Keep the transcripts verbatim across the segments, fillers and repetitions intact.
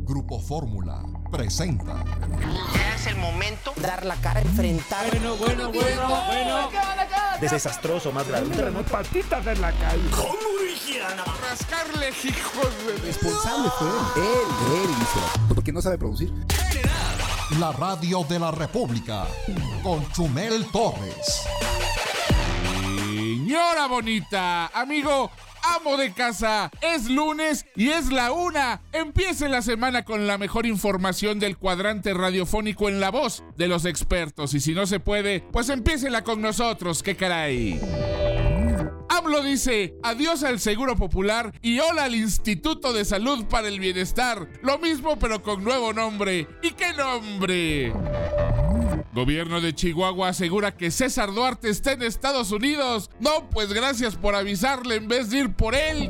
Grupo Fórmula presenta. Ya es el momento de dar la cara, enfrentar. Bueno, bueno, bueno, bueno. Desastroso, más grave. Un terremoto. Patitas en la calle. ¿Cómo dijeran? Rascarle, hijos de... Responsable fue él. Él, él hizo. Porque no sabe producir. La radio de la República con Chumel Torres. Señora bonita, amigo, amo de casa, es lunes y es la una. Empiece la semana con la mejor información del cuadrante radiofónico en la voz de los expertos. Y si no se puede, pues empiécela con nosotros, qué caray. AMLO dice adiós al Seguro Popular y hola al Instituto de Salud para el Bienestar. Lo mismo pero con nuevo nombre. ¿Y qué nombre? Gobierno de Chihuahua asegura que César Duarte está en Estados Unidos. No, pues gracias por avisarle en vez de ir por él.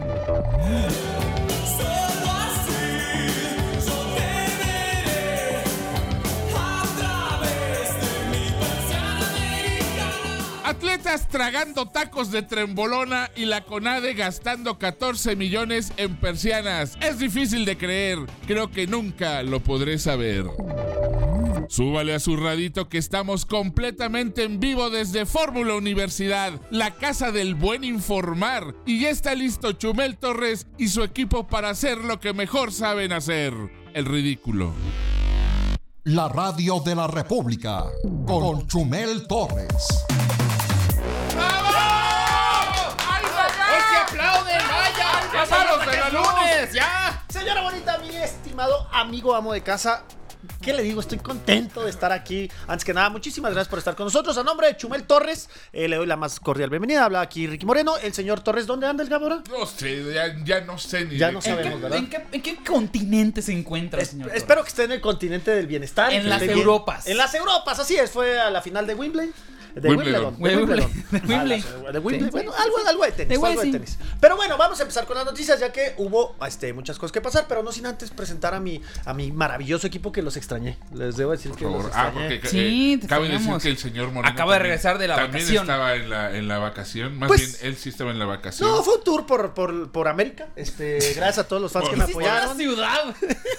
Atletas tragando tacos de trembolona y la CONADE gastando catorce millones en persianas. Es difícil de creer. Creo que nunca lo podré saber. Súbale a su radito que estamos completamente en vivo desde Fórmula Universidad, la casa del buen informar. Y ya está listo Chumel Torres y su equipo para hacer lo que mejor saben hacer, el ridículo. La radio de la República con Chumel Torres. ¡Pasaros de la lunes! ¡Ya! Señora bonita, mi estimado amigo amo de casa, ¿qué le digo? Estoy contento de estar aquí. Antes que nada, muchísimas gracias por estar con nosotros. A nombre de Chumel Torres, eh, le doy la más cordial bienvenida. Habla aquí Ricky Moreno. El señor Torres, ¿dónde anda el Gabora? No sé, ya, ya no sé ni... Ya no de- sabemos, ¿En ¿verdad? qué, en, qué, ¿En qué continente se encuentra, Es- señor? espero que esté en el continente del bienestar. En que las esté bien. Europas. En las Europas, así es. Fue a la final de Wimbledon. De Wimbledon. Wimbledon. De De Wimbledon. Wimbledon. Ah, la- de Wimbledon. Sí. Bueno, algo, algo de tenis. De fue algo de Wimbledon. tenis. Pero bueno, vamos a empezar con las noticias, ya que hubo este, muchas cosas que pasar, pero no sin antes presentar a mi, a mi maravilloso equipo que los extrañé. Les debo decir Por que los favor. Ah, extrañé. porque Sí, eh, te cabe decir extrañamos. que el señor Moreno Acaba de también- regresar de la también vacación. estaba en la, en la vacación. Más Pues- bien, él sí estaba en la vacación. No, fue un tour por, por, por América. Este, gracias a todos los fans Por- que me por- ¡La apoyaron. ciudad!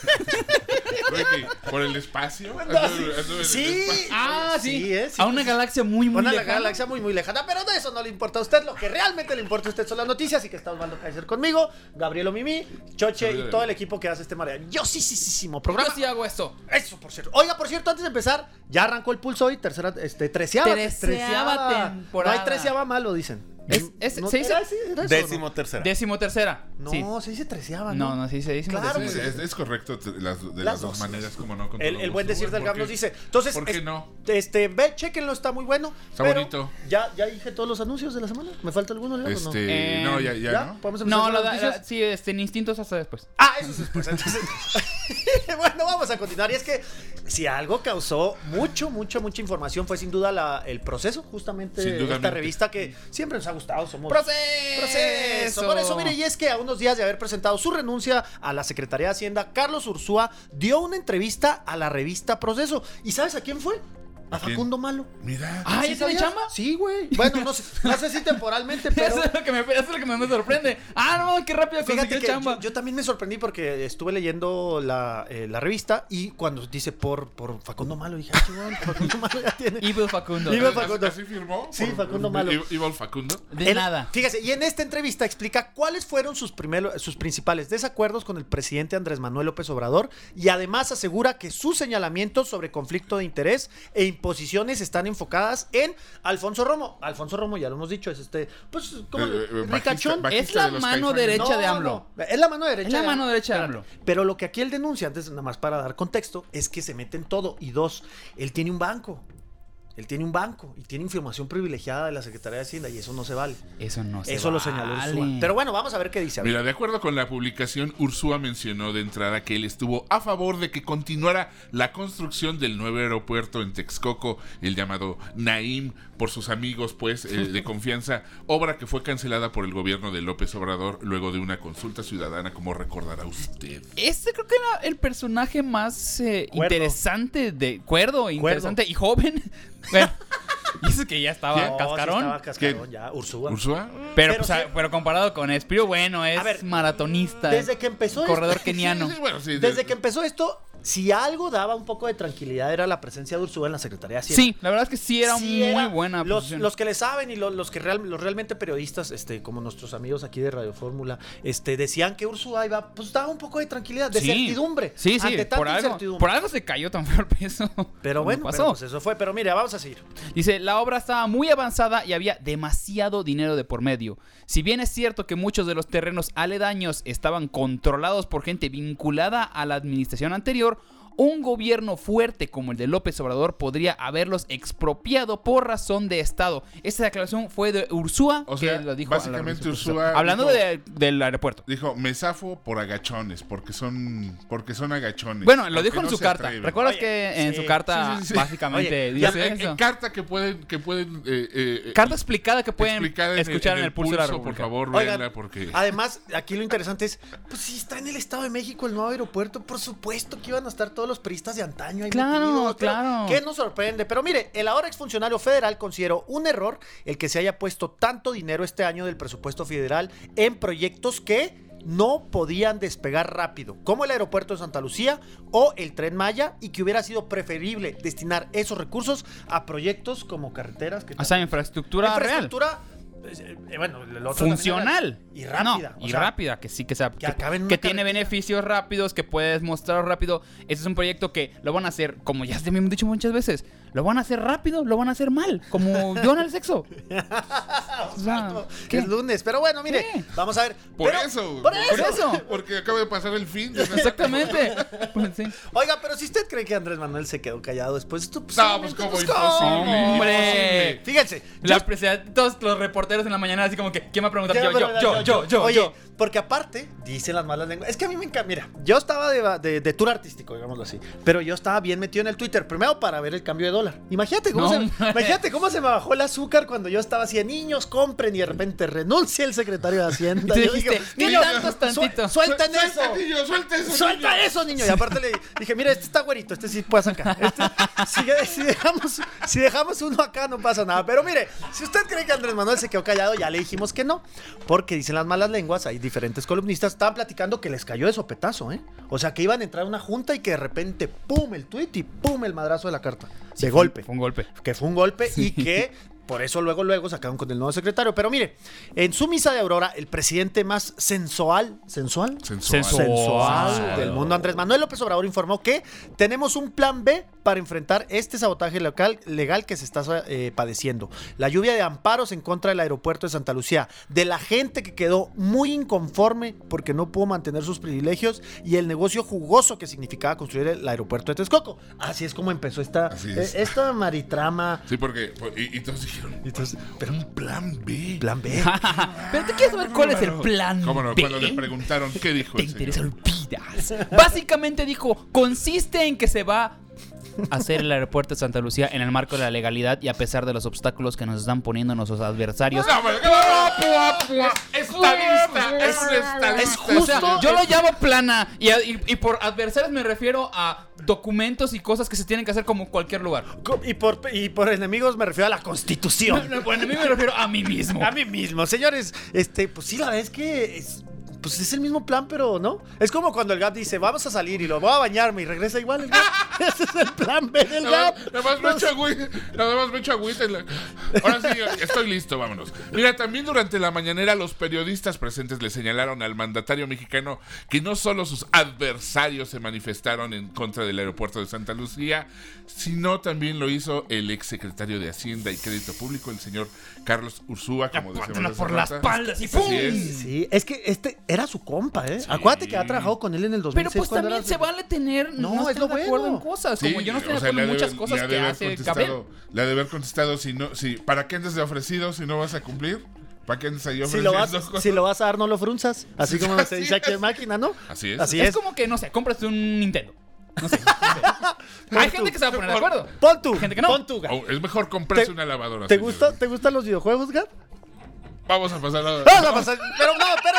Oye, ¿por el espacio? No, Anduve- sí, anduve en el sí. espacio. Ah, sí. Sí, eh, sí. A una galaxia muy, muy Una lejana. galaxia muy, muy lejana, pero de eso no le importa a usted. Lo que realmente le importa a usted son las noticias. Así que está Osvaldo Kaiser conmigo, Gabrielo Mimi, Choche y todo el equipo que hace este maravillosísimo programa. Yo sí hago esto. Eso, por cierto. Oiga, por cierto, antes de empezar, ya arrancó el pulso hoy, tercera, este, treceava. Treceava temporada. No hay treceava malo, dicen. Es- es- ¿No se dice- era así? ¿Era eso, Décimo no? tercera. Décimo tercera. No, Sí. se dice treceava, No, ¿no? no, sí se dice. Claro, Sí, pues, es, es correcto de las, de Las las dos dos. maneras, como no. con El, todo el buen gusto. decir del ¿Por Gab qué? nos dice. Entonces, ¿Por qué es- no? Este, ve, chequenlo, está muy bueno. Está pero bonito. Ya, ya dije todos los anuncios de la semana. ¿Me falta alguno, Leo, o no? Este, Eh, no, ya, ya, ¿Ya? ¿no? ¿Podemos empezar No, con lo las da, noticias? la- sí, este, en instintos hasta después. Ah, eso es después. Entonces, bueno, vamos a continuar. Y es que si algo causó mucho, mucho, mucha información fue sin duda la, el proceso, justamente Sin esta dudamente. revista que siempre nos ha gustado. Somos ¡Proceso! Proceso. Por eso, mire, y es que a unos días de haber presentado su renuncia a la Secretaría de Hacienda, Carlos Ursúa dio una entrevista a la revista Proceso. ¿Y sabes a quién fue? A ¿A quién? Facundo Malo. Mira. Ah, ¿ya tiene sabías? chamba? Sí, güey. Bueno, no sé, no sé si temporalmente, pero... Eso es lo que me, eso es lo que me sorprende. Ah, no, qué rápido Fíjate consiguió que chamba. yo, yo también me sorprendí porque estuve leyendo la, eh, la revista y cuando dice por, por Facundo Malo, dije, ah, chingón, Facundo Malo ya tiene. Evil Facundo. Evil ¿Así- Facundo. ¿Así firmó? Sí, Por- Facundo Malo. I- Ivol Facundo. De En- nada. Fíjese, y en esta entrevista explica cuáles fueron sus, primeros, sus principales desacuerdos con el presidente Andrés Manuel López Obrador y además asegura que sus señalamientos sobre conflicto de interés e imposiciones están enfocadas en Alfonso Romo. Alfonso Romo, ya lo hemos dicho, es este, pues, como Eh, eh, bajista- ricachón. bajista Es la de los mano Caifanes. derecha de AMLO. no, es la mano derecha. Es la de mano AMLO. derecha de Espérate. AMLO. Pero lo que aquí él denuncia, antes nada más para dar contexto, es que se mete en todo. Y dos, él tiene un banco. Él tiene un banco y tiene información privilegiada de la Secretaría de Hacienda y eso no se vale. Eso no se Eso lo vale. señaló Ursúa. Pero bueno, vamos a ver qué dice. A ver. Mira, de acuerdo con la publicación, Ursúa mencionó de entrada que él estuvo a favor de que continuara la construcción del nuevo aeropuerto en Texcoco, el llamado Naim, por sus amigos, pues, eh, de confianza, obra que fue cancelada por el gobierno de López Obrador luego de una consulta ciudadana, como recordará usted. Este creo que era el personaje más eh, Cuerdo. interesante de cuerdo, interesante y joven. Bueno, Y eso que ya estaba ¿Quién? No, sí cascarón. estaba cascarón, ¿Quién? ya, Ursúa. ¿Ursúa? Pero, Pero pues, a- sí. pero comparado con Espiro, bueno, es A ver, maratonista. Desde que empezó corredor esto- keniano. Sí, sí, bueno, sí, Desde de- que empezó esto, si algo daba un poco de tranquilidad era la presencia de Ursúa en la Secretaría de Hacienda. Sí, la verdad es que sí era Sí, muy era- buena los, posición. los que le saben y los, los que real- los realmente periodistas, este, como nuestros amigos aquí de Radio Fórmula, este, decían que Ursúa iba, pues daba un poco de tranquilidad, de Sí. certidumbre. Sí, sí, ante tanta por algo, incertidumbre. por algo se cayó tan feo el peso. Pero como bueno, pasó. pero pues eso fue. Pero mira, vamos a seguir. Dice, la obra estaba muy avanzada y había demasiado dinero de por medio. Si bien es cierto que muchos de los terrenos aledaños estaban controlados por gente vinculada a la administración anterior, un gobierno fuerte como el de López Obrador podría haberlos expropiado por razón de Estado. Esta declaración fue de Ursúa, O sea, que lo dijo a la básicamente organización Ursúa Constitucional. Hablando dijo- de- del aeropuerto. Dijo, me zafo por agachones, porque son, porque son agachones. Bueno, lo porque dijo en no su se carta. atreven. ¿Recuerdas Oye, que en sí. su carta Sí, sí, sí. básicamente Oye, dice En, eso? en carta que pueden, que pueden eh, eh, Carta explicada que pueden explicada escuchar en el, pulso de la por República. favor, Oigan, véanla porque además, aquí lo interesante es, pues si está en el Estado de México el nuevo aeropuerto, por supuesto que iban a estar todos los priistas de antaño ahí Claro, metidos, pero claro. ¿qué nos sorprende? Pero mire, el ahora exfuncionario federal consideró un error el que se haya puesto tanto dinero este año del presupuesto federal en proyectos que no podían despegar rápido, como el aeropuerto de Santa Lucía o el Tren Maya, y que hubiera sido preferible destinar esos recursos a proyectos como carreteras que O sea, infraestructura, real. infraestructura pues, eh, bueno, el otro funcional también era- y rápida, No, o y sea, rápida, que sí que sea que que, acabe en una que tiene carretera. beneficios rápidos, que puedes mostrar rápido. Ese es un proyecto que lo van a hacer, como ya te hemos dicho muchas veces, lo van a hacer rápido, lo van a hacer mal, como yo en el sexo. O sea, ¿qué? Es lunes, pero bueno, mire, ¿Qué? vamos a ver. por pero- eso, por eso. Por eso. porque acaba de pasar el fin. de- Exactamente. Pues sí. Oiga, pero si usted cree que Andrés Manuel se quedó callado después, esto pues, No, pues como imposible. Hombre. Fíjense, La yo- presidenta- todos los reporteros en la mañana así como que, ¿quién me va a preguntar? Ya, Yo, pero, yo, yo, yo, yo, Oye, yo. porque aparte, dicen las malas lenguas. Es que a mí me encanta. Mira, yo estaba de, de, de tour artístico, digámoslo así. Pero yo estaba bien metido en el Twitter. Primero para ver el cambio de dólar. Imagínate cómo, No, se, hombre. imagínate cómo se me bajó el azúcar cuando yo estaba así de niños, compren y de repente renuncia el secretario de Hacienda. Y tú Yo dijiste, dije, ¿qué "Niños, tanto es tantito?" su- Suelten eso. Suelta, niño, suelta eso. Suelta niño. eso, niño. Y aparte le dije, mira, este está güerito, este sí puede sacar. Este, si, si dejamos, si dejamos uno acá no pasa nada. Pero mire, si usted cree que Andrés Manuel se quedó callado, ya le dijimos que no. Porque dicen las malas lenguas, hay diferentes columnistas, estaban platicando que les cayó de sopetazo, ¿eh? O sea, que iban a entrar a una junta y que de repente, pum, el tuit y pum, el madrazo de la carta. De golpe. Fue un golpe. Que fue un golpe y que por eso luego, luego sacaron con el nuevo secretario. Pero mire, en su misa de Aurora, el presidente más sensual, ¿sensual? Sensual. sensual del mundo, Andrés Manuel López Obrador, informó que tenemos un plan B para enfrentar este sabotaje local, legal que se está eh, padeciendo. La lluvia de amparos en contra del aeropuerto de Santa Lucía, de la gente que quedó muy inconforme porque no pudo mantener sus privilegios y el negocio jugoso que significaba construir el aeropuerto de Texcoco. Así es como empezó esta, Así es. eh, esta maritrama. Sí, porque y, y todos dijeron, Entonces, pero un plan B. Plan B. Pero te quiero saber cuál es el plan ¿Cómo no? B. Cuando le preguntaron qué dijo Te el interesa, señor. olvidas. Básicamente dijo, consiste en que se va a hacer el aeropuerto de Santa Lucía en el marco de la legalidad y a pesar de los obstáculos que nos están poniendo nuestros adversarios. No, pero- Estadista, es un estadista. es justo- O sea, yo lo llamo plana y, y- y por adversarios me refiero a documentos y cosas que se tienen que hacer como en cualquier lugar. Y por, y por enemigos me refiero a la Constitución. No, no, Bueno, a mí me refiero a mí mismo. A mí mismo, señores. Este, pues sí, la verdad es que es, pues es el mismo plan, pero no. Es como cuando el Gap dice, vamos a salir y lo voy a bañarme y regresa igual el Gap. Ese es el plan B del Nada Gap. más- nada más me echo agüita, nada más me echo agüita en la- Ahora sí, estoy listo, vámonos. Mira, también durante la mañanera los periodistas presentes le señalaron al mandatario mexicano que no solo sus adversarios se manifestaron en contra del aeropuerto de Santa Lucía, sino también lo hizo el exsecretario de Hacienda y Crédito Público, el señor Carlos Ursúa, como decíamos Pátela hace por la rato. espalda, así, Así ¡pum! es. Sí, es que este era su compa, ¿eh? Acuérdate que ha trabajado con él en el dos mil seis. Pero pues cuando también era- se vale tener No, no, es estar lo de acuerdo bueno. en cosas. Sí, Como yo no estoy o de sea, acuerdo le en ha de muchas haber- cosas le ha que de haber hace contestado- Gabriel. Le ha de haber contestado si no, si, ¿para qué andas de ofrecido si no vas a cumplir? ¿Para qué andas ahí Si ofreciendo lo, vas, cosas? si lo vas a dar, no lo frunzas. Así como se Así dice aquí es. en máquina, ¿no? Así es. Así Es es. como que, no sé, compras un Nintendo. No sé. no sé. Hay gente que se va a poner de acuerdo. Pon tú, Hay gente que no. pon tú, Gap. Oh, es mejor comprarse ¿Te- una lavadora. ¿Te, señores. gusta, ¿Te gustan los videojuegos, Gap? Vamos a pasar a... Vamos a pasar. Pero no, espérese.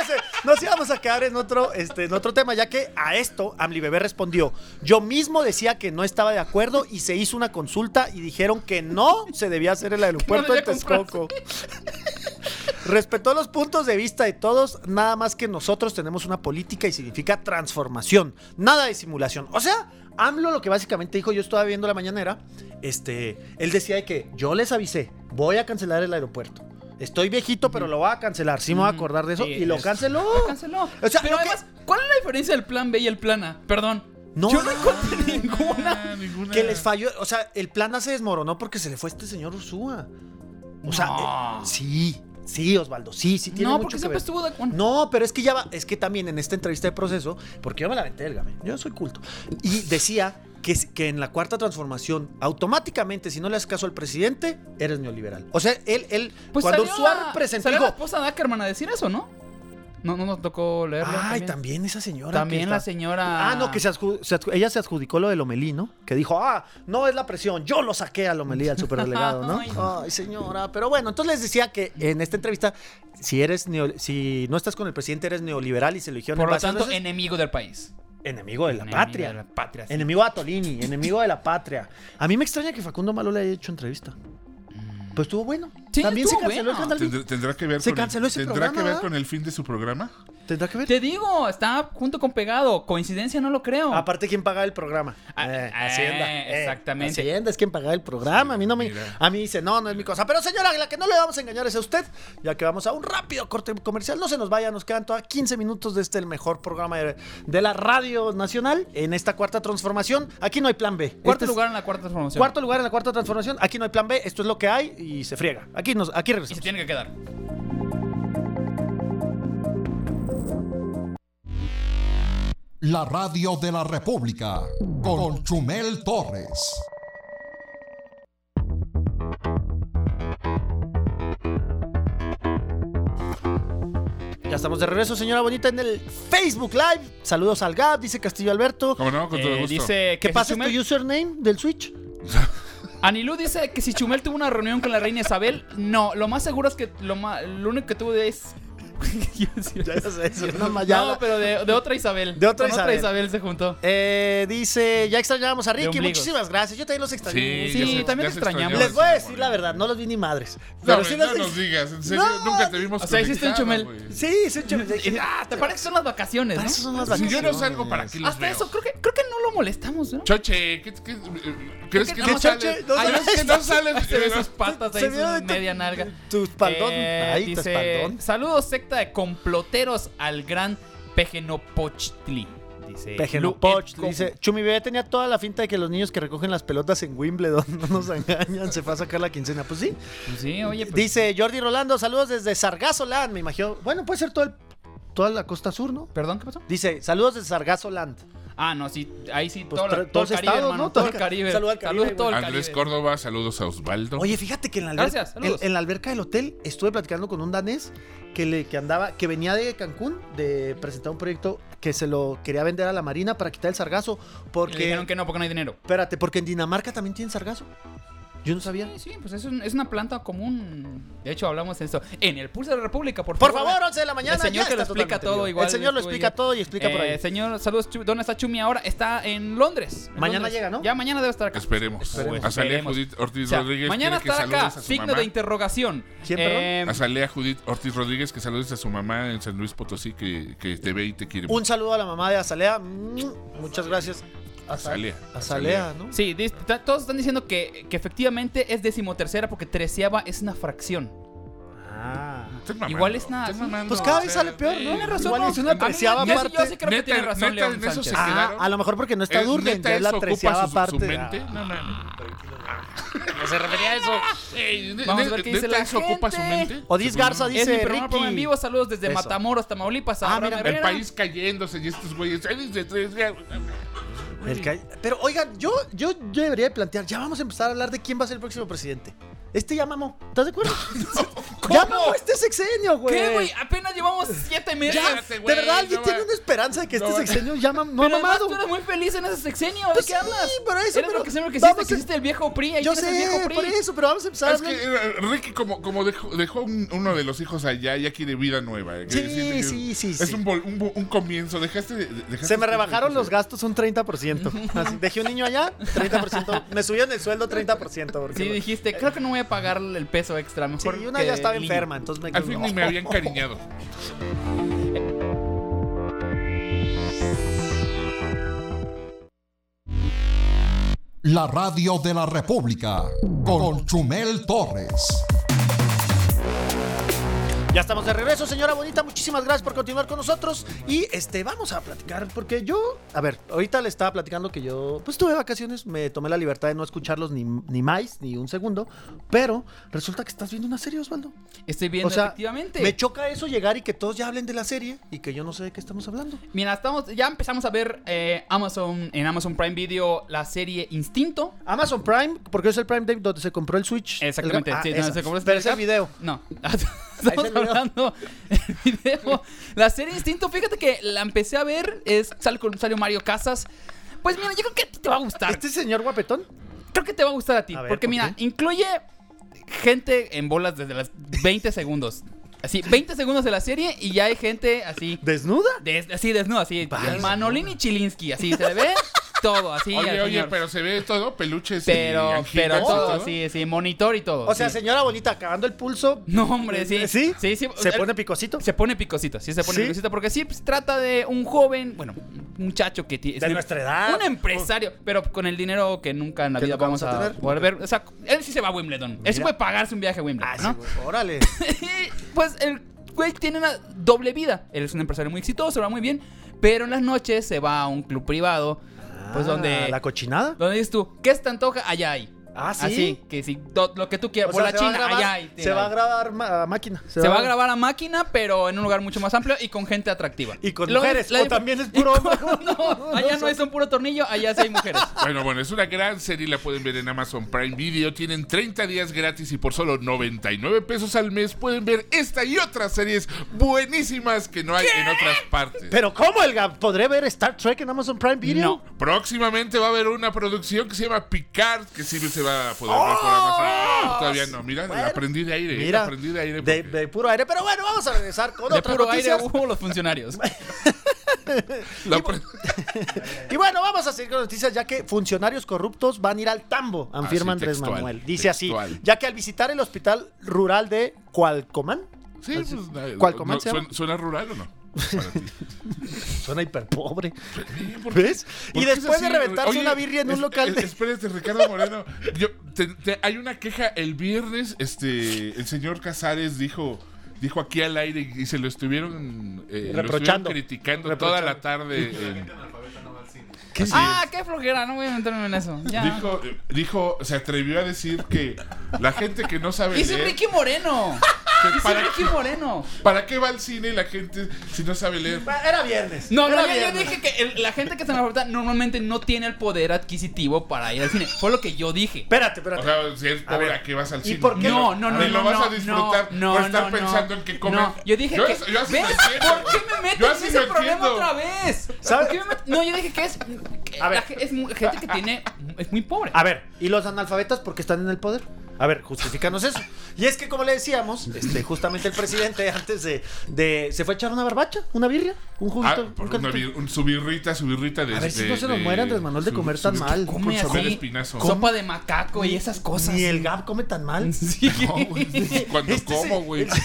nos íbamos a quedar en otro, este, en otro tema, ya que a esto AmliBebé respondió: yo mismo decía que no estaba de acuerdo y se hizo una consulta y dijeron que no se debía hacer el aeropuerto No de debía Texcoco. Respetó los puntos de vista de todos, nada más que nosotros tenemos una política y significa transformación, nada de simulación. O sea, AMLO lo que básicamente dijo, yo estaba viendo la mañanera, este, él decía de que yo les avisé, voy a cancelar el aeropuerto. Estoy viejito, pero lo voy a cancelar. Sí me voy a acordar de eso. Sí, y lo es- canceló. Lo canceló. O sea, pero lo que- además, ¿cuál es la diferencia del plan B y el plan A? Perdón. No Yo no hay. encontré ninguna. Ah, ninguna. Que les falló. O sea, el plan A se desmoronó porque se le fue este señor Ursúa. O sea, No. eh, sí, sí, Osvaldo, sí, sí tiene No, mucho porque que siempre ver. estuvo de acuerdo. No, pero es que ya va, es que también en esta entrevista de proceso, porque yo me la aventé del game, yo soy culto, y decía que, que en la cuarta transformación, automáticamente, si no le haces caso al presidente, eres neoliberal. O sea, él, él Pues cuando salió Ursúa la- presentó, salió la dijo, esposa de Ackerman a decir eso, ¿no? No, no nos tocó leerlo. ay, también esa señora. También que la está- señora. Ah, no, que se adju- se adju- ella se adjudicó lo de Lomelí, ¿no? Que dijo, ah, no es la presión, yo lo saqué a Lomelí, al superdelegado, ¿no? Ay. Ay, señora. Pero bueno, entonces les decía que en esta entrevista, si eres neo- si no estás con el presidente, eres neoliberal y se eligió en Por lo base a tanto, veces- enemigo del país. enemigo de la Enemigo patria. de la patria, sí. Enemigo de Atolini, enemigo de la patria. A mí me extraña que Facundo Malo le haya hecho entrevista. Pues estuvo bueno. Sí, También se estuvo canceló el bueno. canal. ¿Tendrá, tendrá que ver Se con canceló el, ese ¿tendrá programa, que ver ¿verdad? con el fin de su programa? ¿Tendrá que ver? Te digo, está junto con pegado. Coincidencia no lo creo. Aparte, ¿quién paga el programa? Ah, Eh, eh, Hacienda. Eh, exactamente. Hacienda es quien paga el programa. A mí no me. Mira. A mí dice, no, no es mi cosa. Pero señora, la que no le vamos a engañar es a usted. Ya que vamos a un rápido corte comercial. No se nos vaya, nos quedan todavía quince minutos de este, el mejor programa de, de la radio nacional. En esta cuarta transformación. Aquí no hay plan B. Cuarto Este es- lugar en la cuarta transformación. Cuarto lugar en la cuarta transformación. Aquí no hay plan B. Esto es lo que hay y se friega. Aquí, nos, aquí Y se regresamos. tiene que quedar. La radio de la República con Chumel Torres. Ya estamos de regreso, señora bonita, en el Facebook Live. Saludos al Gap, dice Castillo Alberto. ¿Cómo no? Con todo Eh, gusto. dice ¿Qué que pasa? si ¿Es tu Chumel... username del Switch? Anilú dice que si Chumel tuvo una reunión con la reina Isabel, no, lo más seguro es que lo, ma- lo único que tuvo es... Ya sé, es una mallada. No, pero de, de otra Isabel. De otra Con Isabel. otra Isabel se juntó. Eh, dice, ya extrañábamos a Ricky, ombligos. muchísimas gracias. Yo también los extrañé. Sí, Sí, ya se- también ya se extrañamos. Les voy a extrañaba decir ese la amor. verdad, no los vi ni madres. No, Pero no, sí no los nos digas, en serio, No. nunca te vimos O sea, hiciste un conectado, Chumel. güey. Sí, sí, Chumel. Dije, Ah, ¿te parece que son las vacaciones, para no? eso son las Si vacaciones. yo no salgo, ¿para qué los Hasta veo? eso, creo que, creo que no lo molestamos, ¿no? Choche, ¿qué, qué, eh, ¿crees que que no, no Choche, sales? no Ay, sales. es que no sales. Se ve sus patas ahí, Se vio de su tu- media nalga. tu espaldón. Eh, Ahí, tu dice, espaldón. saludos, secta de comploteros al gran Pejenopochtli. Dice Pejenopoch, Lu- dice, Chumi Bebé tenía toda la finta de que los niños que recogen las pelotas en Wimbledon no nos engañan, se fue a sacar la quincena. Pues sí. Pues sí, oye, pues, Dice Jordi Rolando, saludos desde Sargazo-Land, me imagino. Bueno, puede ser todo el- toda la costa sur, ¿no? ¿Perdón, qué pasó? Dice, saludos desde Sargazo-Land. Ah, no, sí, ahí sí, Pues todo, tra- todo todos el Caribe, estados, hermano, ¿no? todo el Todo- Caribe. Saludo al Caribe, Saludos todo el Andrés Caribe. Córdoba, saludos a Osvaldo. Oye, fíjate que en la, alber- Gracias, saludos. en, en la alberca del hotel estuve platicando con un danés que le que andaba, que venía de Cancún de presentar un proyecto que se lo quería vender a la Marina para quitar el sargazo. Y le Porque, dijeron que no, porque no hay dinero. espérate, porque en Dinamarca también tienen sargazo. Yo no sabía. Sí, sí, pues es, un- es una planta común. De hecho, hablamos de esto. En el Pulso de la República, por Por favor. favor, once de la mañana. El señor ya que lo está explica totalmente todo vivo. igual. El señor lo estuve explica yo. todo y explica por Eh, ahí. Señor, saludos. Chu- ¿Dónde está Chumi ahora? Está en Londres. en Mañana Londres. llega, ¿no? Ya mañana debe estar acá. Esperemos. Esperemos. Azalea Esperemos. Judith Ortiz O sea, Rodríguez. mañana quiere que estará acá. saludes a su Signo mamá. de interrogación. ¿Quién, perdón? Eh, Azalea Judith Ortiz Rodríguez, que saludes a su mamá en San Luis Potosí, que, que te ve y te quiere. Un saludo a la mamá de Azalea. Mm, Muchas gracias. Azalea. Azalea, ¿no? Sí, dis- ta- todos están diciendo que, que efectivamente es decimotercera porque treceava es una fracción. Ah. Estás mamando, Igual es nada, estás sí. mamando, Pues cada o vez sea, sale peor, ¿no? eh, Tiene razón, Igual no. es una A mí- treceava yo sí- parte. Yo sí creo que Neta- tiene razón, neta, León en eso Sánchez. se Ah, quedaron. a lo mejor porque no está Eh, Durden, neta, ya es la eso ocupa treceava su- parte. su mente. Ah. No, mames. No se refería a eso. Ey, ne- Vamos a ne- ver qué dice neta, la eso ocupa su gente. mente. Odis Su Garza programa. Es mi dice, primer programa en Ricky. vivo. Saludos desde Eso. Matamoros, Tamaulipas. Ah, Abraham mira, El Herrera. país cayéndose y estos güeyes. "Ay, de tres días". El ca- Pero oigan, yo, yo, yo debería de plantear, ya vamos a empezar a hablar de quién va a ser el próximo presidente. Este ya mamó, ¿estás de acuerdo? Ya mamó este sexenio, güey. ¿Qué, güey? Apenas llevamos siete meses. Ya, Espérate, de güey, verdad, alguien no tiene va- una esperanza de que no este va- sexenio ya mam- no ha Pero además mamado. tú eres muy feliz en ese sexenio. ¿De Pues qué sí, hablas? por eso, Eres pero lo que siempre que vamos hiciste, que a- hiciste el viejo P R I. Ahí Yo tienes el viejo sé, P R I. por eso, pero vamos a empezar a Es que hablar. eh, Ricky, como, como dejó, dejó un- uno de los hijos allá, ya quiere vida nueva. eh, que Sí, siente que sí, sí, Es sí. un, vol- un, vo- un comienzo. Dejaste, de- dejaste Se me este rebajaron tipo de los gastos un treinta por ciento. Así, dejé un niño allá, treinta por ciento. Me subieron el sueldo treinta por ciento. Porque Sí, dijiste, creo que no voy a pagar el peso extra. Sí, Mejor y una que ya estaba el niño. enferma, entonces me Al fin ni me había encariñado. La radio de la República con Chumel Torres. Ya estamos de regreso, señora bonita. Muchísimas gracias por continuar con nosotros. Y este, vamos a platicar, porque yo, a ver, ahorita le estaba platicando que yo, pues tuve vacaciones, me tomé la libertad de no escucharlos ni, ni más, ni un segundo. Pero resulta que estás viendo una serie, Osvaldo. Estoy viendo, O sea, efectivamente. me choca eso llegar y que todos ya hablen de la serie y que yo no sé de qué estamos hablando. Mira, estamos, ya empezamos a ver eh, Amazon en Amazon Prime Video la serie Instinto. Amazon Prime, porque es el Prime Day donde se compró el Switch. Exactamente. El- ah, sí, esa. donde se compró este Pero es el cap. video. No. Ahí Estamos está el video. hablando el video. La serie Instinto, fíjate que la empecé a ver. Es, sale con, salió Mario Casas. Pues mira, yo creo que a ti te va a gustar. ¿Este señor guapetón? Creo que te va a gustar a ti. A ver, porque ¿por mira, qué? incluye gente en bolas desde las veinte segundos. Así, veinte segundos de la serie y ya hay gente así. ¿Desnuda? des- así desnuda, así. Vaya. Manolini Chilinsky, así se le ve todo, así. Oye, al oye, señor. pero se ve todo, peluches y Pero, anginas pero y todo, sí, sí, monitor y todo. O sea, sí. señora bonita, acabando el pulso. No, hombre, sí. ¿Sí? Sí, sí. ¿Se El- pone picosito? Se pone picosito, sí, se pone ¿Sí? picosito. Porque sí, pues, trata de un joven, bueno, un muchacho que tiene. De nuestra edad. Un empresario, pero con el dinero que nunca en la Que vida nunca vamos vamos a a, tener. poder ver. O sea, él sí se va a Wimbledon. Él sí Mira. puede pagarse un viaje a Wimbledon, Ah, sí, ¿no? güey, órale. Pues el güey tiene una doble vida. Él es un empresario muy exitoso, va muy bien. Pero en las noches se va a un club privado. Pues Ah, donde. ¿La cochinada? Donde dices tú, ¿qué se te antoja? Allá hay. Ah, ¿sí? Así, que si to- lo que tú quieras, O sea, bola se va a china, grabar- allá hay. Se va a grabar ma- a máquina. Se va a grabar a máquina, pero en un lugar mucho más amplio y con gente atractiva. Y con Lo- mujeres, la- o también es puro y con- hombre. No, allá no es un puro tornillo, allá sí hay mujeres. Bueno, bueno, es una gran serie, la pueden ver en Amazon Prime Video. Tienen treinta días gratis y por solo noventa y nueve pesos al mes pueden ver esta y otras series buenísimas que no hay en otras partes. Pero ¿cómo, el Gab? ¿Podré ver Star Trek en Amazon Prime Video? No. Próximamente va a haber una producción que se llama Picard, que sí se va a poder ver por Amazon. Todavía no, mira, Bueno, aprendí de aire, Mira, aprendí de aire. de, porque- de puro aire. Pero bueno, vamos a regresar con De otras puro aire noticias. hubo los funcionarios. la pre- Y bueno, vamos a seguir con noticias ya que funcionarios corruptos van a ir al tambo, afirma Ah, sí, Andrés textual, Manuel. Dice así, textual. ya que al visitar el hospital rural de Cualcomán, Sí, pues, eh, ¿Cualcomán no, se llama? ¿suena, suena rural o no? Para ti. suena hiper pobre. ¿Por qué? ¿Ves? ¿Por Y qué es después de así? reventarse Oye, una birria en un es- local es- de... Espérate, Ricardo Moreno. Yo, te- te- hay una queja el viernes. Este, el señor Casares dijo, dijo aquí al aire y se lo estuvieron, eh, lo Reprochando. estuvieron criticando Reprochando. toda la tarde. en- Así Ah, es. qué flojera, no voy a meterme en eso. Ya. Dijo, dijo, se atrevió a decir que la gente que no sabe Dice leer, Ricky Moreno. que Dice para, Ricky Moreno. ¿para qué va al cine la gente si no sabe leer? Era viernes. No, no, Era yo, yo viernes. dije que el- la gente que está en la facultad normalmente no tiene el poder adquisitivo para ir al cine. Fue lo que yo dije. Espérate, O espérate. sea, si eres A pobre, ver, ¿a qué vas al ¿y cine? por qué No, no, no, Ni no, lo vas no, a disfrutar no, por no, estar no, pensando no. en qué comer. No, yo dije yo que. así- yo así ¿Ves? lo entiendo. ¿Por qué me metes Yo en así ese lo problema entiendo. otra vez? ¿Sabes? ¿Por qué me met- No, yo dije que es. que A ver. la ge- es mu- gente que tiene. Es muy pobre. A ver, ¿y los analfabetas por qué están en el poder? A ver, justifícanos eso. Y es que, como le decíamos, este, justamente el presidente antes de, de... ¿Se fue a echar una barbacha? ¿Una birria? ¿Un Ah, juguito? por un una caldito? bir- un- su birrita, su birrita de... A ver si de- no se nos de- muere Andrés Manuel de su- comer su- tan mal. Come con Isabel así. Espinazo. Sopa de macaco y esas cosas. Ni el Gab come tan mal. Sí. No, güey, cuando Este como, sí. güey.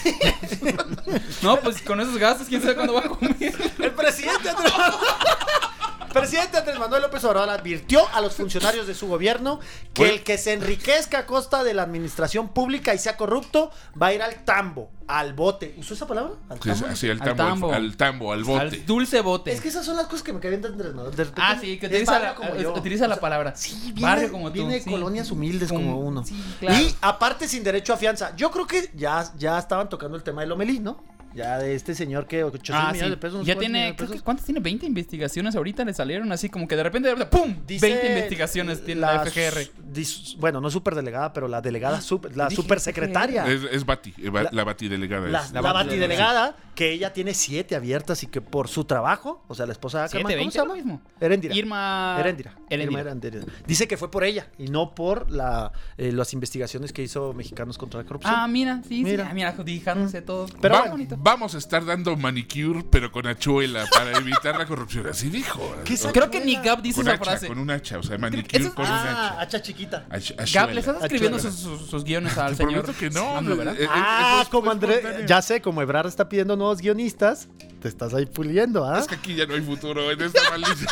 No, pues con esos gastos, quién sabe cuándo va a comer. El presidente Andrés Presidente Andrés Manuel López Obrador advirtió a los funcionarios de su gobierno que Bueno. el que se enriquezca a costa de la administración pública y sea corrupto va a ir al tambo, al bote. ¿Usó esa palabra? ¿Al Sí, tambo? así, al Al tambo, al tambo. al tambo, al bote. Al dulce bote. Es que esas son las cosas que me caen de Andrés Manuel. De repente Ah, sí, que es utiliza barrio la, como eh, yo. utiliza la O sea, palabra. Sí, viene, Barrio como tú. viene de sí. colonias humildes como, Como- uno. sí, claro. Y aparte sin derecho a fianza. Yo creo que ya, ya estaban tocando el tema del Lomelí, ¿no? Ya de este señor que ochocientos Ah, millones sí. de pesos. no sé Ya cuántos tiene, millones de creo que, pesos. ¿cuántas tiene? veinte investigaciones ahorita le salieron así como que de repente, de repente ¡pum! Dice veinte investigaciones tiene la las- F G R. dis- bueno, no superdelegada, pero la delegada, super, la supersecretaria. Es, es Bati, eh, ba- La- la Batidelegada. La, es. la La batidelegada, que ella tiene siete abiertas y que por su trabajo, o sea, la esposa de Ackerman, Siete, ¿cómo se veinte, llama? lo mismo. Eréndira. Irma... Eréndira. Eréndira. Irma Eréndira. Dice que fue por ella y no por la, eh, las investigaciones que hizo Mexicanos contra la Corrupción. Ah, mira, sí, Mira. sí. Ah, mira, dijándose todo. Pero Va- bueno. bonito. Vamos a estar dando manicure, pero con hachuela para evitar la corrupción. Así dijo. ¿Qué es O- Creo que ni Gab dice con esa hacha, frase. con un hacha. O sea, manicure eso es- con un Ah, hacha. hacha chiquita. Ach- Gab, hachuela. ¿le estás escribiendo Achuela. sus, sus- sus guiones al Te señor? prometo que no. AMLO, ¿verdad? Eh, eh, Ah, fue- como fue Andrés, espontáneo. ya sé, como Ebrard está pidiendo nuevos guionistas, te estás ahí puliendo, ¿ah? Es que aquí ya no hay futuro en esta maldita.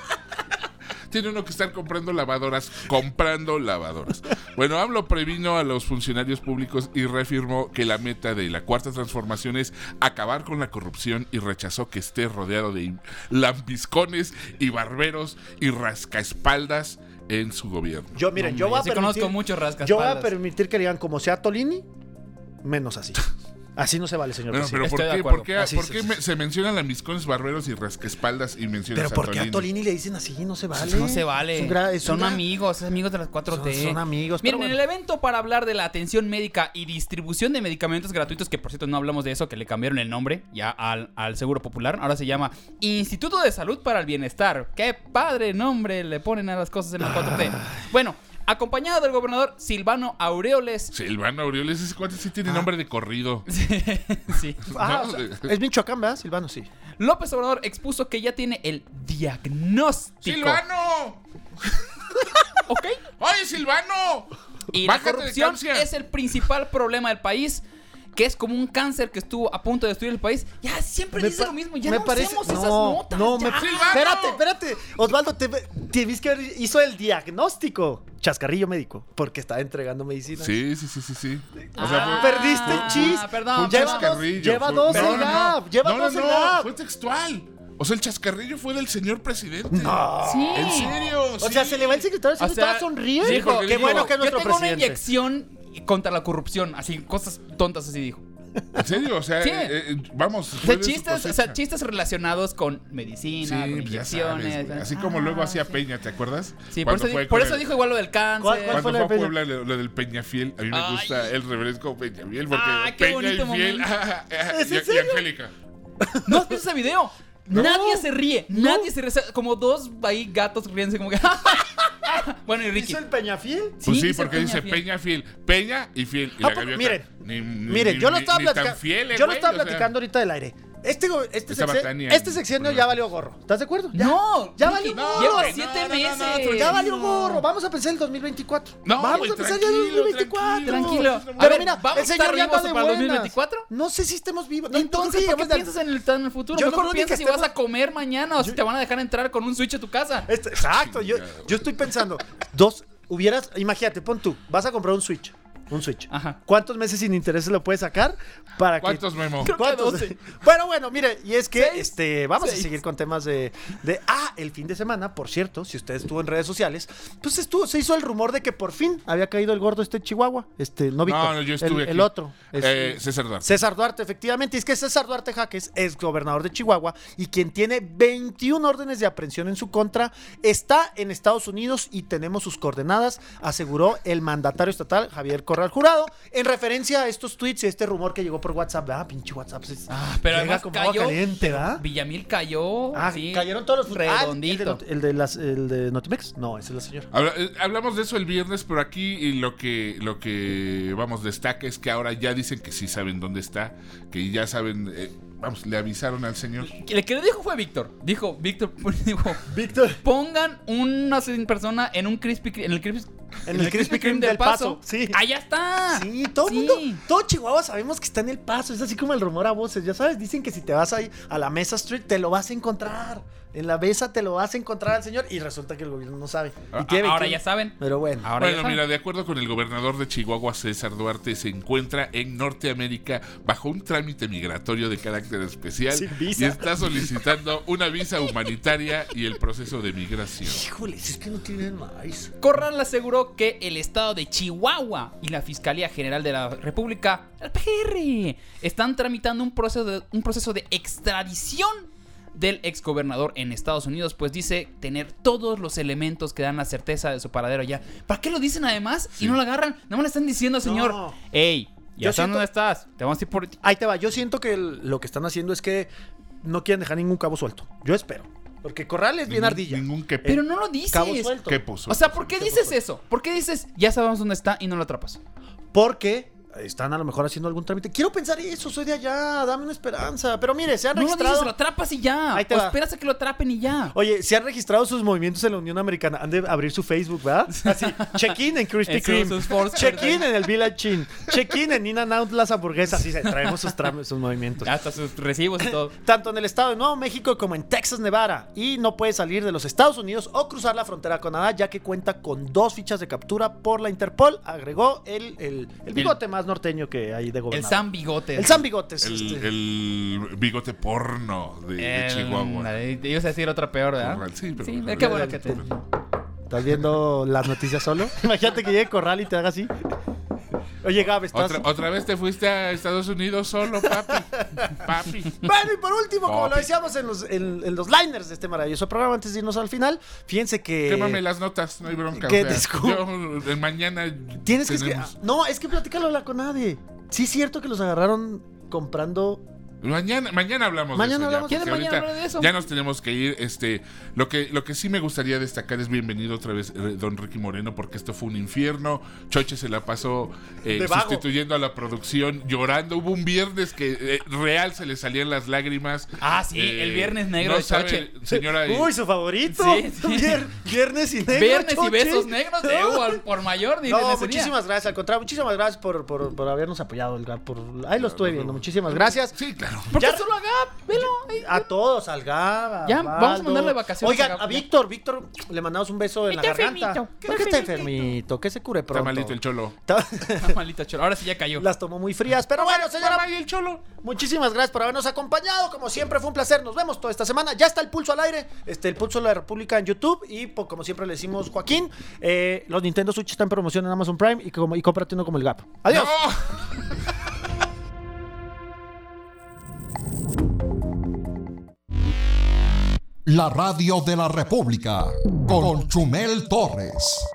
Tiene uno que estar comprando lavadoras, comprando lavadoras. Bueno, AMLO previno a los funcionarios públicos y reafirmó que la meta de la cuarta transformación es acabar con la corrupción y rechazó que esté rodeado de lambiscones y barberos y rascaespaldas en su gobierno. Yo, miren, No, yo voy a yo sí permitir, conozco muchos rascaespaldas. yo voy a permitir que le digan como sea Tolini, menos así. Así no se vale, señor Bueno, pero presidente. ¿por Estoy de qué, acuerdo. por qué, Así por sí, qué sí, me- sí. se mencionan lambiscones, barberos y rascaespaldas y mencionas Pero ¿por qué a Tolini? Tolini le dicen así? No se vale. No se vale. Es un gra- es son un gra- amigos, son amigos de las cuatro T. Son- son amigos, Miren, pero en bueno. el evento para hablar de la atención médica y distribución de medicamentos gratuitos, que por cierto no hablamos de eso, que le cambiaron el nombre ya al, al Seguro Popular, ahora se llama Instituto de Salud para el Bienestar. ¡Qué padre nombre le ponen a las cosas en la cuatro T! Bueno, acompañado del gobernador Silvano Aureoles. Silvano Aureoles, ese cuate sí tiene nombre de corrido. Sí. Ah, No, o sea, es Michoacán, ¿verdad, Silvano? Sí. López Obrador expuso que ya tiene el diagnóstico. ¡Silvano! ¿Ok? ¡Oye, Silvano! Y la Bájate de corrupción Cancia. es el principal problema del país, que es como un cáncer que estuvo a punto de destruir el país. Ya siempre Me dice pa- lo mismo, ya me no parece- usemos esas no, notas. No, ya. me, ¡Silvano! espérate, espérate. Osvaldo, te, te viste que hizo el diagnóstico. Chascarrillo médico, porque estaba entregando medicina. Sí, sí, sí, sí, sí. O Ah, sea, Perdiste el chis. Ah, perdón, fue un lleva perdón. dos, chascarrillo. lleva fue- dos no, en no, Gab, no. lleva no, dos no, en no, Gab. fue textual. O sea, el chascarrillo fue del señor presidente. Sí. ¿En serio? O sea, se le va el secretario, se O sea, estaba sonriendo. dijo, porque Qué dijo, bueno que es Yo nuestro tengo una presidente. inyección contra la corrupción, así, cosas tontas así dijo. ¿En serio? O sea, Sí. eh, eh, vamos. O fue sea, de su chistes, o cosecha. sea, chistes relacionados con Sí, medicina, con pues ya inyecciones. sabes, güey. Así como luego Ah, hacía sí. Peña, ¿te acuerdas? Sí, por Cuando eso, fue di- por con eso el- dijo igual lo del cáncer. ¿Cuál- cuál Cuando fue fue la a de Peña? Puebla, lo, lo del Peñafiel, a mí me Ay. gusta el refresco Peñafiel porque Ah, qué Peña bonito y Fiel momento. ¿Es y, en y serio? Angélica. ¿No has visto ese video? No. Nadie se ríe, nadie se ríe. O sea, como dos ahí gatos riéndose como que... Bueno, y Ricky. ¿Hizo el Peñafiel? Pues sí, dice porque dice Peñafiel. Peña Fiel. Peña y Fiel. Y Ah, la pues, gaviota. miren, Ni- ni- Miren, ni- yo lo ni- estaba ni tan platicando. fieles, Yo lo güey, estaba o sea. platicando ahorita del aire. Este, go- este, Esa sexen- Batania, este sexenio bueno. ya valió gorro. ¿Estás de acuerdo? Ya. No, Ya Ricky, valió gorro. Lleva güey, siete no, no, no, meses. no, tranquilo. Ya valió gorro. Vamos a pensar el dos mil veinticuatro. No, Vamos güey, a pensar ya el tranquilo, dos mil veinticuatro. Tranquilo. A Pero ver, mira, ¿vamos el a señor estar ya anda vivos de para el dos mil buenas. veinticuatro? No sé si estemos vivos. No, Entonces, creo ¿para que qué lleguemos piensas en el, en el futuro? Yo no Mejor creo ni piensa que si vas estemos- a comer mañana o si te van a dejar entrar con un switch a tu casa. Este- exacto, yo, yo estoy pensando, dos, hubieras, imagínate, pon tú, vas a comprar un Switch, un Switch. Ajá. ¿Cuántos meses sin intereses lo puedes sacar para que... ¿Cuántos, Memo? Creo que ¿Cuántos? doce. Bueno, bueno, mire, y es que Seis. este, vamos a Seis. seguir con temas de, de. Ah, el fin de semana, por cierto, si usted estuvo en redes sociales, pues estuvo, se hizo el rumor de que por fin había caído el gordo este Chihuahua. Este, no Víctor. No, no, yo estuve el, aquí. el otro. es- Eh, César Duarte. César Duarte, efectivamente. Y es que César Duarte Jaques es gobernador de Chihuahua y quien tiene veintiún órdenes de aprehensión en su contra, está en Estados Unidos y tenemos sus coordenadas, aseguró el mandatario estatal Javier Corral Jurado, en referencia a estos tweets y este rumor que llegó por WhatsApp. Ah, pinche WhatsApp. Es, Ah, pero llega además como agua cayó. caliente, ¿verdad? Villamil cayó. Ah, sí, cayeron todos los redondito. Ah, el, de, el, de las, el de Notimex. No, ese es la señora. Habla- eh, hablamos de eso el viernes, pero aquí y lo que lo que vamos destaca es que ahora ya dicen que sí saben dónde está, que ya saben, eh, vamos, le avisaron al señor. El que lo dijo fue Víctor. Dijo, Víctor, dijo, Víctor. pongan una persona en un Krispy Kreme, en el Krispy, En el Krispy Kreme del Paso, sí. Allá está. Sí, todo el Sí. mundo, todo Chihuahua sabemos que está en El Paso. Es así como el rumor a voces. Ya sabes, dicen que si te vas ahí a la Mesa Street, te lo vas a encontrar. En la Mesa te lo vas a encontrar al señor. Y resulta que el gobierno no sabe. Y A- tiene ahora veintiún. ya saben. Pero bueno. Ahora ya Bueno, saben. mira, de acuerdo con el gobernador de Chihuahua, César Duarte, se encuentra en Norteamérica bajo un trámite migratorio de carácter especial Sin visa. y está solicitando una visa humanitaria y el proceso de migración. Híjole, si es que no tienen más. Corral aseguró que el estado de Chihuahua y la Fiscalía General de la República, el P G R, están tramitando un proceso de, un proceso de extradición del exgobernador en Estados Unidos, pues dice tener todos los elementos que dan la certeza de su paradero allá. ¿Para qué lo dicen además sí. y no lo agarran? No me le están diciendo, señor. No. Ey, ya sabes dónde estás. Te vamos a ir por ti. Ahí te va. Yo siento que el, lo que están haciendo es que no quieren dejar ningún cabo suelto. Yo espero. Porque Corral es bien ardilla. Ningún que Pero no lo dices. Cabo suelto. Quepo suelto. O sea, ¿por qué dices eso? ¿Por qué dices ya sabemos dónde está y no lo atrapas? Porque están a lo mejor haciendo algún trámite. Quiero pensar eso, soy de allá, dame una esperanza. Pero mire, se han no registrado... No lo dices, lo atrapas y ya. Ahí te o va. esperas a que lo atrapen y ya. Oye, se han registrado sus movimientos en la Unión Americana. Han de abrir su Facebook, ¿verdad? Así, check-in en Krispy Kreme. Check-in en el Village Inn. Check-in en In-N-Out las hamburguesas. Así, traemos sus, sus movimientos. Hasta sus recibos y todo. Tanto en el estado de Nuevo México como en Texas, Nevada. Y no puede salir de los Estados Unidos o cruzar la frontera con Canadá, ya que cuenta con dos fichas de captura por la Interpol. Agregó el, el, el bigote el, más norteño que hay de gobernador. El San Bigotes. El San Bigotes. El, este. el bigote porno de, de Chihuahua. Te ibas a decir otra peor, ¿verdad? Corral, sí, pero... Sí, Corral, qué bueno que te... ¿Estás viendo las noticias solo? Imagínate que llegue Corral y te haga así. Oye, Gab, ¿estás...? ¿Otra, ¿Otra vez te fuiste a Estados Unidos solo, papi? Papi. Bueno, y por último, como papi. lo decíamos en los, en, en los liners de este maravilloso programa, antes de irnos al final, fíjense que... Quémame las notas, no hay bronca. Que o sea, descu- yo, el mañana Tienes que... tenemos... No, es que platícalo a la CONADE. Sí es cierto que los agarraron comprando... Mañana, mañana hablamos mañana de eso. Hablamos Ya, ¿Quién porque mañana ahorita habla de eso? ya nos tenemos que ir. Este, lo que, lo que sí me gustaría destacar es bienvenido otra vez eh, don Ricky Moreno, porque esto fue un infierno. Choche se la pasó eh, sustituyendo a la producción, llorando. Hubo un viernes que eh, real se le salían las lágrimas. Ah, sí, eh, el viernes negro no de sabe, Choche. Señora, Uy, su favorito. Sí, sí. Vier- viernes y negro. Viernes Choche. y besos negros de Hugo al por mayor. Dicen No, ese muchísimas día. gracias, al contrario, muchísimas gracias por, por, por habernos apoyado, el Gab, por... Ahí lo estoy viendo, muchísimas gracias. Sí, claro. ¿Por qué Ya- solo haga? Velo. ahí. A todos, al Gab, a Ya, Baldo. vamos a mandarle vacaciones Oigan, a Gab, a ya. Víctor, Víctor, le mandamos un beso en la Está garganta. enfermito, ¿Por qué está enfermito? Que se cure Está pronto. malito el cholo. Está- Ah, maldita cholo. Ahora sí ya cayó. Las tomó muy frías, pero bueno, señora, Mamá y el cholo. muchísimas gracias por habernos acompañado. Como siempre fue un placer. Nos vemos toda esta semana. Ya está el Pulso al aire, este, el Pulso de la República en YouTube y po- como siempre le decimos Joaquín, eh, los Nintendo Switch están en promoción en Amazon Prime y como y cómprate uno como el Gap. Adiós. No. La radio de la República con Chumel Torres.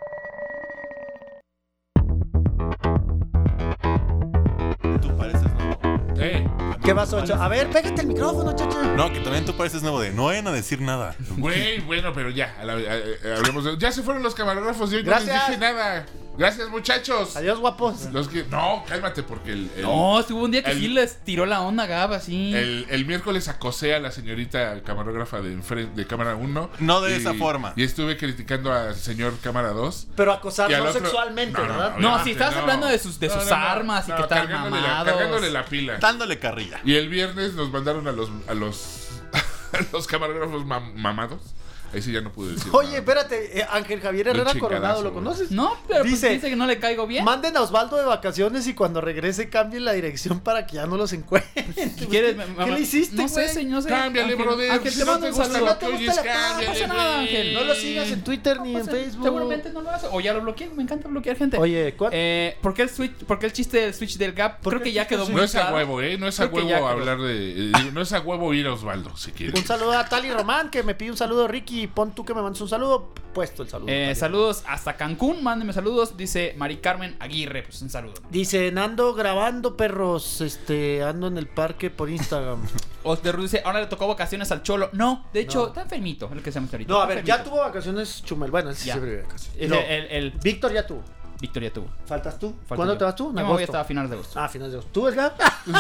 Tú pareces nuevo. Eh, ¿Qué pasó, Cho? A ver, pégate el micrófono, chacha. No, que también tú pareces nuevo de no vayan a decir nada. güey, bueno, pero ya, a la- a- a- hablemos de- ya se fueron los camarógrafos y hoy no Gracias. les dije nada. Gracias, muchachos. Adiós, guapos. Los que, no, cálmate, porque el, el, No, estuvo un día que el- sí les tiró la onda a Gab así. el- el miércoles acosé a la señorita camarógrafa de, enfrente, de cámara uno. No de esa forma. Y estuve criticando al señor cámara dos. Pero Y acosarlo al otro- sexualmente, No, no, ¿verdad? No, obviamente si estabas hablando de sus- de sus armas y que estaban cargándole la- mamados. cargándole la pila. Dándole carrilla. Y el viernes nos mandaron a los a los, a los camarógrafos mam- mamados. Ahí sí ya no pude decir Oye, nada. espérate, eh, Ángel Javier Un Herrera chingadazo, Coronado, ¿lo güey. conoces? No, pero pues Dice- dice que no le caigo bien. Manden a Osvaldo de vacaciones y cuando regrese cambien la dirección para que ya no los encuentren. ¿Qué quieres? ¿Qué, mamá? le hiciste, No sé, güey? señor, no sé. Cámbiale, Ángel, brother. Ángel, Si te no mando te un gusta saludo. lo que oyes, No cámbiale, pasa nada, güey. Ángel. No lo sigas en Twitter ni No en pasa- Facebook. Seguramente no lo hace. O ya lo bloqueé. Me encanta bloquear gente. Oye, ¿cuál? Eh, ¿por qué el switch? ¿Por qué el chiste del switch del Gap? ¿Por Creo qué que ya el chiste quedó del muy No es a claro. huevo, ¿eh? No es a Creo que ya huevo quedó. hablar de... eh, digo, no es a huevo ir a Osvaldo, si quieres. Un saludo a Tali Román que me pide un saludo, Ricky. Pon tú que me mandes un saludo. Puesto el saludo. Eh, Tali. saludos hasta Cancún. Mándenme saludos. Dice Mari Carmen Aguirre. Pues un saludo. Dice, ando grabando, perros. Este, ando en el parque por Instagram. Oscar Ruiz dice, ahora le tocó vacaciones al Cholo. No, de hecho, No. está enfermito. El que se llama ahorita. No, a Está ver, ya enfermito. tuvo vacaciones Chumel. Bueno, él sí Ya. siempre vive vacaciones. El, No, el, el- Víctor ya tuvo. Victoria tuvo. ¿Faltas tú? Falta ¿Cuándo yo. te vas tú? En Yo me voy agosto. hasta finales de agosto. Ah, finales de agosto. ¿Tú, Edgar?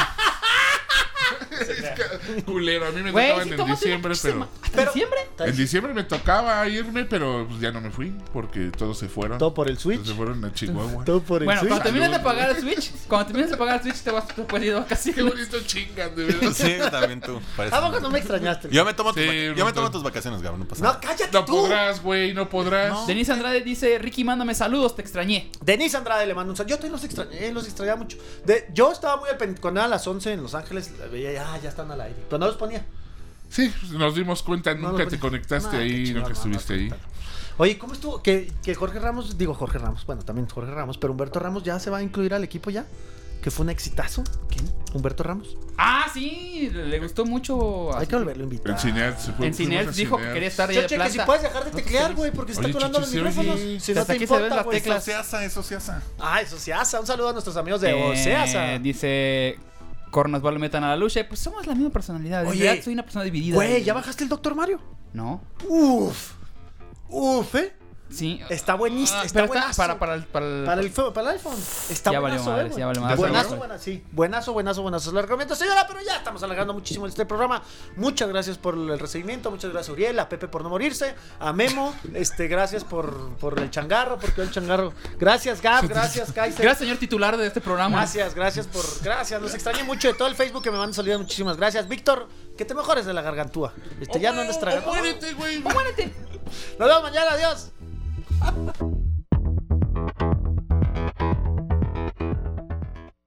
Culero, a mí me Güey, tocaban sí, en tómate una diciembre, pinche pero... sema- ¿Hasta Pero- diciembre? En diciembre me tocaba irme, pero pues ya no me fui, porque todos se fueron. Todo por el Switch. Se fueron a Chihuahua. Todo por el Bueno, Switch. cuando termines de Salud. pagar el Switch, cuando termines de pagar el Switch, te vas te puedes ir de Qué vacaciones. bonito chingan, de verdad. Sí, también tú. pareces ¿A poco nuevo. no me extrañaste? Yo me tomo, tus, Sí, vaca- no yo me tomo te- tus vacaciones, Gabo, no pasa No, nada. cállate No tú. podrás, güey, no podrás. Denise Andrade dice, Ricky, mándame saludos, te extrañé. Denise Andrade le mando un saludo. Yo también los extrañé, los extrañaba mucho. De, yo estaba muy al pendiente. Cuando eran las once en Los Ángeles, veía, ya, ya están al aire. Pero no los ponía. Sí, pues, nos dimos cuenta, No nunca lo te ponía. conectaste Nah, qué ahí, chingado, nunca no, no, estuviste ahí. no. Oye, ¿cómo estuvo? Que, que Jorge Ramos, digo Jorge Ramos, bueno, también Jorge Ramos, pero Humberto Ramos ya se va a incluir al equipo ya. que fue un exitazo. ¿Quién? Humberto Ramos. Ah, sí, le gustó mucho. a- Hay que volverlo a invitar. En Cinearts. se fue- En fuimos Cinearts a dijo que Cinearts. quería estar ahí de Choche, que planta. si puedes dejar de teclear, güey, porque está Oye, colando los Chicho, sí, micrófonos. oye. Si no Hasta te aquí se ven importa, las güey. teclas. Eso se asa, eso se asa. Ah, eso se hace. Un saludo a nuestros amigos de Eh, Oceasa. Dice Cornas, le metan a la lucha. Pues somos la misma personalidad. En Oye, realidad soy una persona dividida. Güey, ¿ya bajaste el Doctor Mario? No. Uf. Uf, ¿eh? Sí. Está buenísimo. Ah, Está pero está buenazo. para, para el. Para el, Para el, fue- para el iPhone. Está Ya valió buenazo, madres, eh, güey. ya valió madres. Buenazo, ¿Seguro? buenazo, sí. Buenazo, buenazo, buenazo. Lo recomiendo, señora, pero ya estamos alargando muchísimo este programa. Muchas gracias por el recibimiento. Muchas gracias a Uriel, a Pepe por no morirse, a Memo, este, gracias por, por el changarro, porque el changarro. Gracias, Gab, gracias, Kaiser. Gracias, señor titular de este programa. Gracias, gracias por. Gracias, los extrañé mucho de todo el Facebook que me mandan saludos. Muchísimas gracias. Víctor, que te mejores de la gargantúa. Este, ya no andes O tragando. muérete, güey. Muérete. Nos vemos mañana, adiós.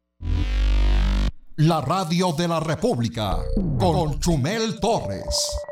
La radio de la República con Chumel Torres.